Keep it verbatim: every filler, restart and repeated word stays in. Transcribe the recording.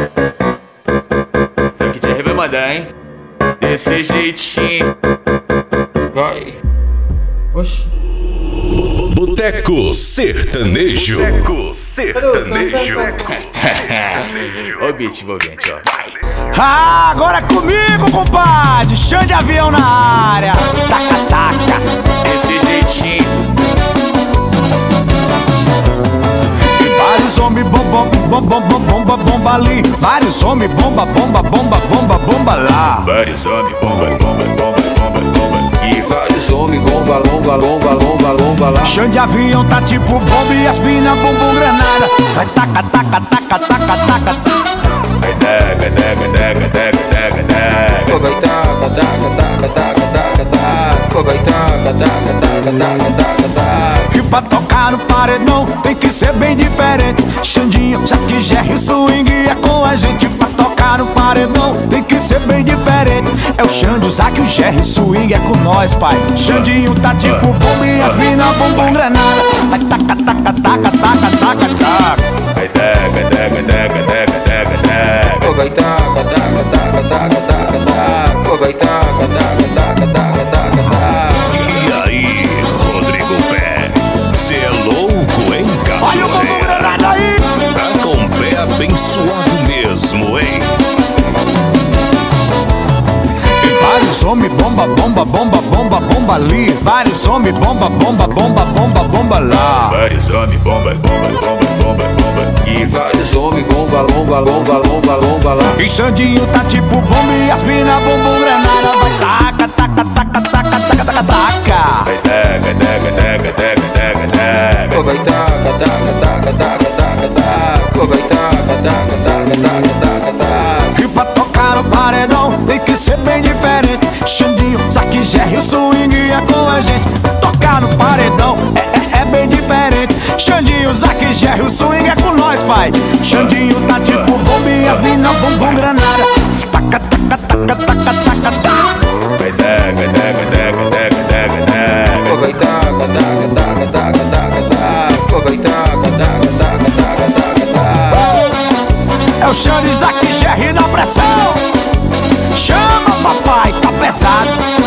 Frank Jerry vai mandar, hein? Desse jeitinho. Vai. Oxi. Boteco Sertanejo. Boteco Sertanejo. Ó o beat envolvente, ó. Ah, agora é comigo, compadre. Chão de avião na área. Taca, taca. Desse jeitinho. Vários homens bomba, bomba, bomba, bomba, bomba ali. Vários homens bomba, bomba, bomba, bomba, bomba lá. Vários homens bomba, bomba, bomba, bomba, bomba. E vários homens bomba, lomba, lomba, lomba, lomba lá. Chão de avião tá tipo bomba e as mina bumbum granada. Vai taca, taca, taca, taca, taca, taca. Vai daga, daga, daga, daga, daga, daga. Vai taca, taca, taca, taca, taca, taca. Vai taca, taca, taca, taca, taca, taca. E pra tocar no paredão tem que ser bem diferente. Xandinho, Zack, Jerry, swing é com a gente. Pra tocar no paredão tem que ser bem diferente. É o Xande, o Zack, o Jerry, swing é com nós, pai. Xandinho tá tipo bomba e as mina bumbum granada. Vai taca, taca, taca, taca, taca, taca. Vai daga, daga, daga, daga, daga, daga. Vai taca, taca, taca, taca, taca, taca. Vai taca, taca, taca, taca, taca, taca. E aí, Rodrigo Pé? Cê é louco, hein, Olha o bumbum cachoeira? granada aí. Tá com o pé abençoado mesmo, hein? Vários homens bomba, bomba, bomba, bomba, bomba ali. Vários homens bomba, bomba, bomba, bomba, bomba lá. Vários homens bomba, bomba, bomba, bomba, bomba. E vários homens bomba, lomba, lomba, lomba, lomba lá. E Xandinho tá tipo bomba e as mina bumbum granada. Vai taca, taca, taca, taca, taca, taca, taca. Vai daga, daga, daga, daga, daga, daga. Vai taca, taca, taca, taca, taca, taca. Vai taca, taca, taca, taca, taca, taca. E pra tocar no paredão tem que ser bem diferente. Xandinho, Zack, Jerry, o swing é com a gente. Tocar no paredão é, é, é bem diferente. Xandinho, Zack, Jerry, o swing é com nós, pai. Xandinho tá tipo bomba e as mina bumbum granada. Taca, taca, taca, taca, taca, taca. Vai daga, daga, daga, daga, daga, daga. Vai taca, taca, taca, taca, taca, taca. Vai taca, taca, taca, taca, taca, taca. É o Xande, Zack, Jerry na pressão. Chama, papai, tá pesado.